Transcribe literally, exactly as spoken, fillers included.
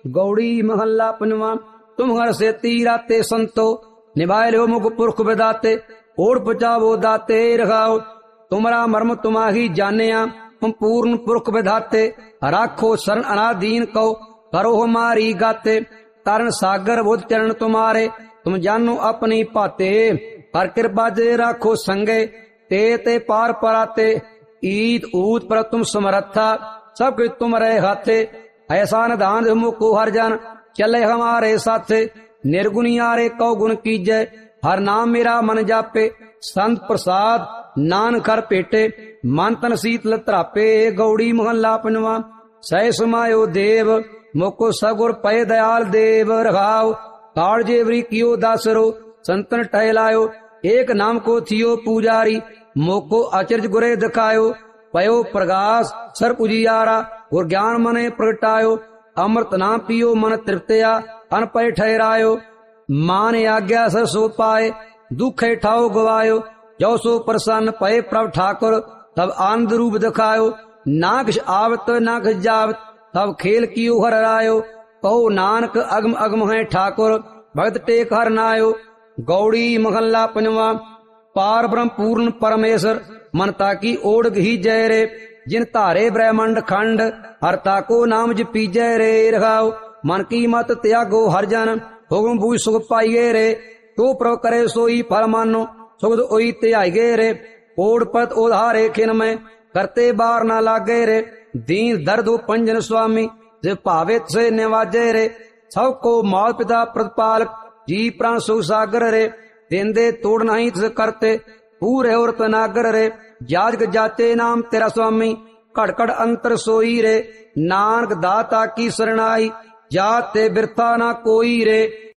गौड़ी महल्ला पंजवा। तुम हर से तीराते संतो, निभाए लो मुख पुरख विदाते, ओढ़ पचावो दाते रखाओ। तुमरा मर्म तुमाही जानिया, तुम पूर्ण पुरख विधाते, राखो शरण अनादीन को, करो हमारी गाते। तारण सागर बुध चरण तुम्हारे, तुम जानो अपनी पाते, हर कृपा जे राखो संगे, ते ते पार पराते। ईद ऊत पर तुम समर्था, सब कुछ तुम रहे हाथे, ऐसा निधान मुको हर जन, चले हमारे साथे। निर्गुणियारे कौ गुण कीजय, हर नाम मेरा मन जापे, संत प्रसाद नान कर पेटे, मन तन शीतल त्रापे। गौड़ी मोहल्ला पंजवा। सह समायो देव, मोको सगुर पय दयाल देव रखाओ। काल जेवरी कियो दासरो, संतन टहलायो, एक नाम को थियो पुजारी, मोको अचरज गुरे दिखायो। पयो प्रकाश सर उजियारा, गुर ज्ञान मने प्रगटायो। अमृत नाम पियो मन तृप्तया, अनपय ठहरायो। मान आज्ञा सर सो पाए, दुख ठाओ गवायो। जो सो प्रसन्न पय प्रभ ठाकुर, तब आनंद रूप दिखायो। ना किछ आवत ना किछ जावत, तब खेल कियो हर रायो। कहो नानक अगम अगम है ठाकुर, भगत टेक हर नायो। गौड़ी महल्ला पंजवा। पार ब्रह्म पूर्ण परमेश्वर, मनता की ओढ़ ही जय रे। जिन धारे ब्रह्मंड खंड, हरता को नाम जपीजय रे रखाओ। मन की मत त्यागो हर जन, हुक्म बूझ सुख पाइये रे। तो प्रभ करे सोई फल मानो, सुख ओई त्यागे रे। ओढ़ पत ओधारे खिन में, करते बार ना लागे रे। दीन दर्द हो पंजन स्वामी, जे भावे से निवाजे रे। सब को माल पिता प्रतिपालक, जी प्राण सुख सागर रे। देंदे तोड़ नहीं तिस करते, पूरे और तनागर रे। जाजग जाते नाम तेरा स्वामी, कड़कड़ अंतर सोई रे। नानक दाता की शरणाई, जाते बिरथा ना कोई रे।